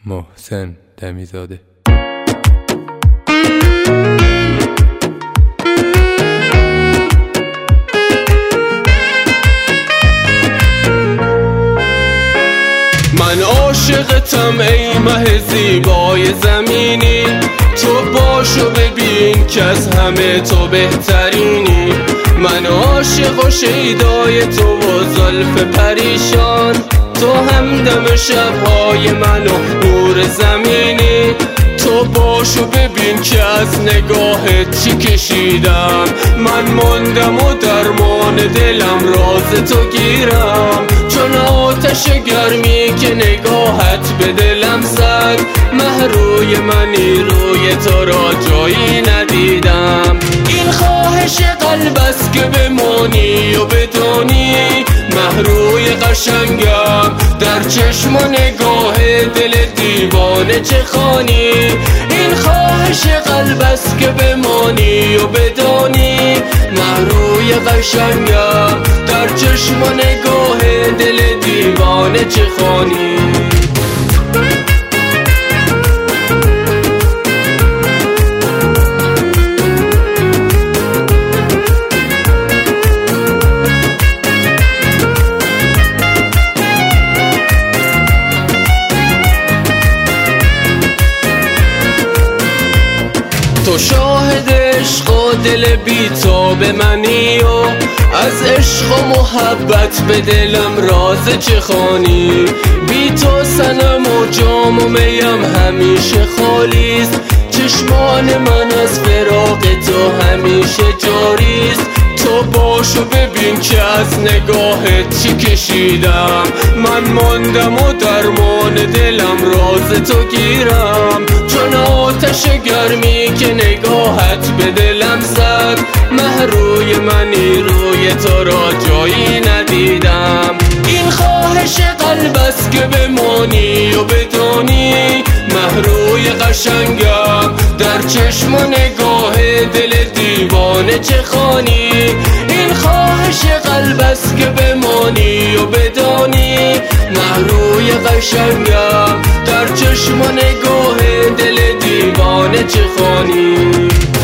محسن دمیزاده. من عاشقتم ای مه زیبای زمینی، تو باشو ببین که از همه تو بهترینی. من عاشق و شیدای تو و زلف پریشان، تو همدم شبهای من و نور زمینی. تو باشو ببین که از نگاهت چی کشیدم، من ماندم و درمان دلم راز تو گیرم. چون آتش گرمی که نگاهت به دلم زد، مه روی منی روی تو را جایی ندیدم. این خواهش قلب است که بمانی و بدانی، مه روی قشنگم در چشم و نگاه دل دیوانه چه خوانی. این خواهش قلب است که بمانی و بدانی، مه روی قشنگم در چشم و نگاه دل دیوانه چه خوانی. تو شاهد عشق و دل بی‌تاب منی و از عشق و محبت به دلم راز چه خوانی. بی تو صنم و جام و میم همیشه خالیست، چشمان من از فراق تو همیشه جاریست. تو باشو ببین که از نگاهت چی کشیدم، من ماندم و درمان دلم راز تو گیرم. چون آتش گرمی که نگاهت به دلم زد، مه روی منی روی تو را جایی ندیدم. این خواهش قلب است که بمانی و بدانی، مه روی قشنگم در چشم و نگاه دل دیوانه چه خوانی. این خواهش قلب است که بمانی و بدانی، مه روی قشنگم در چشم و نگاه دل دیوانه چه خوانی.